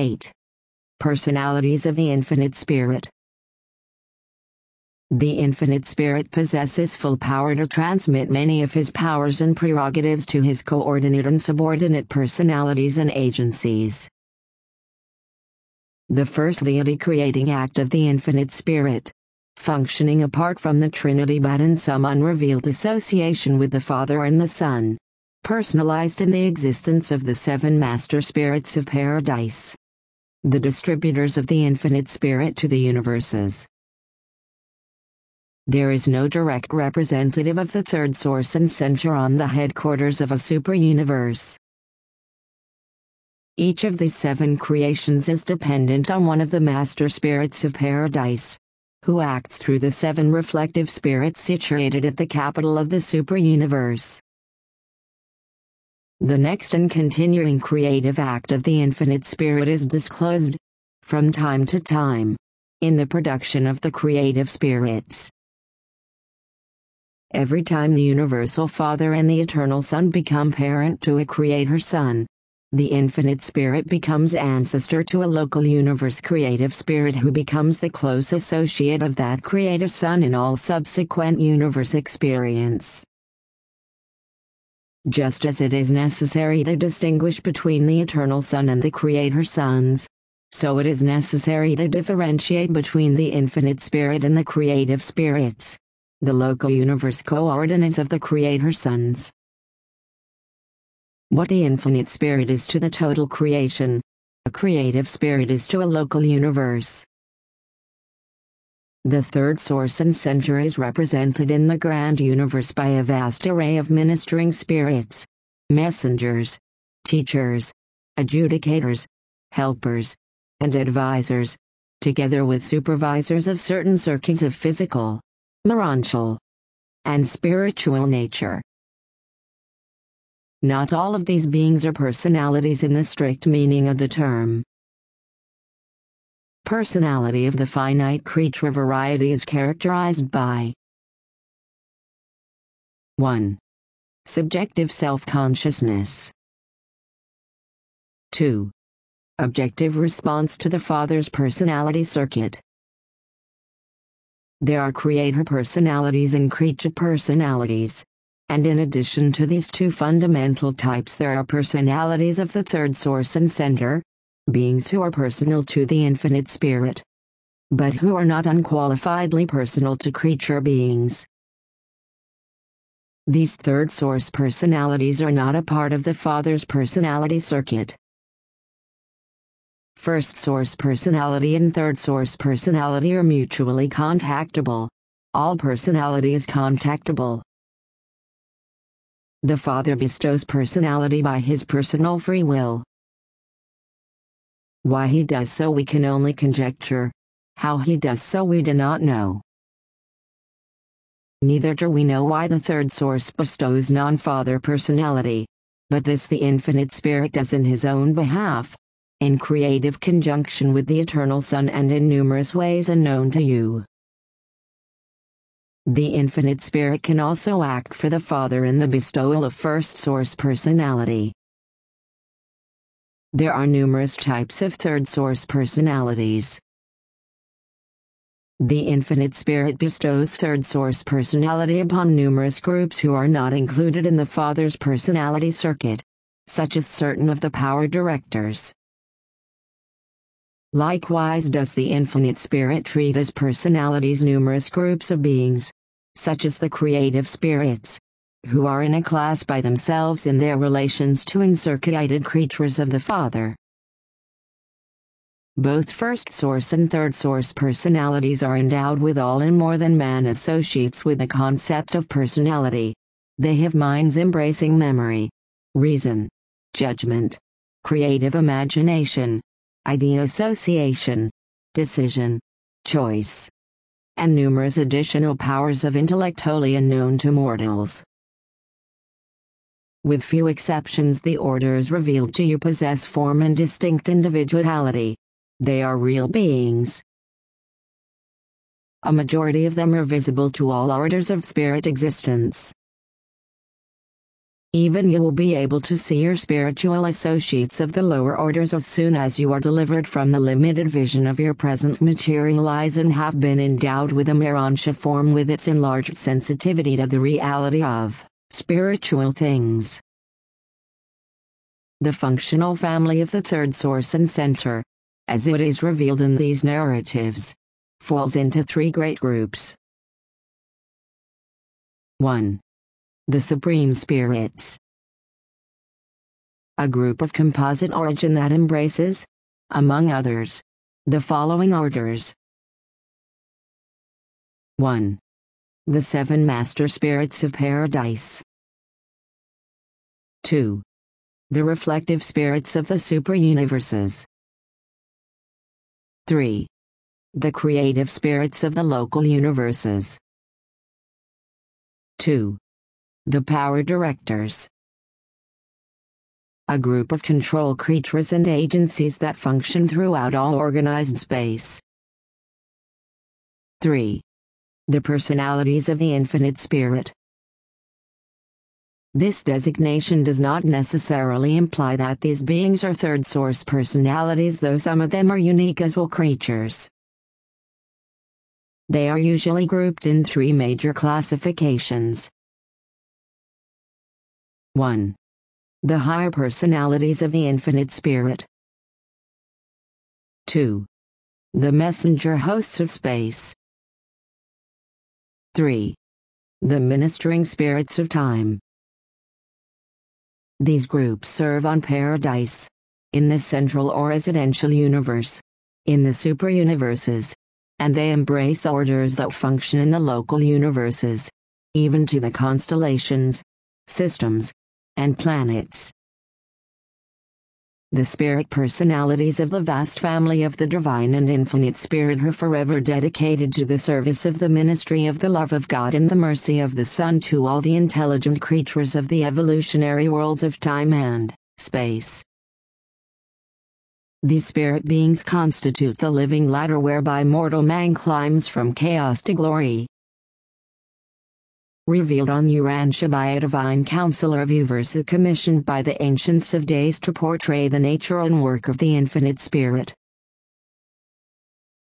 8. Personalities of the Infinite Spirit. The Infinite Spirit possesses full power to transmit many of his powers and prerogatives to his coordinate and subordinate personalities and agencies. The first deity-creating act of the Infinite Spirit, functioning apart from the Trinity but in some unrevealed association with the Father and the Son, personalized in the existence of the 7 Master Spirits of Paradise, the distributors of the Infinite Spirit to the universes. There is no direct representative of the third source and center on the headquarters of a super-universe. Each of the 7 creations is dependent on one of the Master Spirits of Paradise, who acts through the 7 reflective spirits situated at the capital of the super-universe. The next and continuing creative act of the Infinite Spirit is disclosed, from time to time, in the production of the creative spirits. Every time the Universal Father and the Eternal Son become parent to a Creator Son, the Infinite Spirit becomes ancestor to a local universe creative spirit who becomes the close associate of that Creator Son in all subsequent universe experience. Just as it is necessary to distinguish between the Eternal Son and the Creator Sons, so it is necessary to differentiate between the Infinite Spirit and the creative spirits, the local universe coordinates of the Creator Sons. What the Infinite Spirit is to the total creation, a creative spirit is to a local universe. The third source and center is represented in the grand universe by a vast array of ministering spirits, messengers, teachers, adjudicators, helpers, and advisors, together with supervisors of certain circuits of physical, moral, and spiritual nature. Not all of these beings are personalities in the strict meaning of the term. Personality of the finite creature variety is characterized by 1. Subjective self-consciousness. 2. Objective response to the Father's personality circuit. There are creator personalities and creature personalities, and in addition to these 2 fundamental types there are personalities of the third source and center, beings who are personal to the Infinite Spirit, but who are not unqualifiedly personal to creature beings. These third source personalities are not a part of the Father's personality circuit. First source personality and third source personality are mutually contactable. All personality is contactable. The Father bestows personality by his personal free will. Why he does so we can only conjecture. How he does so we do not know. Neither do we know why the third source bestows non-Father personality, but this the Infinite Spirit does in his own behalf, in creative conjunction with the Eternal Son and in numerous ways unknown to you. The Infinite Spirit can also act for the Father in the bestowal of first source personality. There are numerous types of third source personalities. The Infinite Spirit bestows third source personality upon numerous groups who are not included in the Father's personality circuit, such as certain of the power directors. Likewise does the Infinite Spirit treat as personalities numerous groups of beings, such as the creative spirits, who are in a class by themselves in their relations to encirculated creatures of the Father. Both first source and third source personalities are endowed with all and more than man associates with the concept of personality. They have minds embracing memory, reason, judgment, creative imagination, idea association, decision, choice, and numerous additional powers of intellect wholly unknown to mortals. With few exceptions, the orders revealed to you possess form and distinct individuality. They are real beings. A majority of them are visible to all orders of spirit existence. Even you will be able to see your spiritual associates of the lower orders as soon as you are delivered from the limited vision of your present materialize and have been endowed with a Miransha form with its enlarged sensitivity to the reality of spiritual things. The functional family of the third source and center, as it is revealed in these narratives, falls into three great groups. 1. The Supreme Spirits. A group of composite origin that embraces, among others, the following orders. 1. The Seven Master Spirits of Paradise. 2. The Reflective Spirits of the Super-Universes. 3. The Creative Spirits of the Local Universes. 2. The Power Directors. A group of control creatures and agencies that function throughout all organized space. 3. The Personalities of the Infinite Spirit. This designation does not necessarily imply that these beings are third source personalities, though some of them are unique as well creatures. They are usually grouped in three major classifications. 1. The higher personalities of the Infinite Spirit. 2. The messenger hosts of space. 3. The ministering spirits of time. These groups serve on Paradise, in the central or residential universe, in the super-universes, and they embrace orders that function in the local universes, even to the constellations, systems, and planets. The spirit personalities of the vast family of the Divine and Infinite Spirit are forever dedicated to the service of the ministry of the love of God and the mercy of the Son to all the intelligent creatures of the evolutionary worlds of time and space. These spirit beings constitute the living ladder whereby mortal man climbs from chaos to glory. Revealed on Urantia by a divine counselor of Uversa commissioned by the Ancients of Days to portray the nature and work of the Infinite Spirit.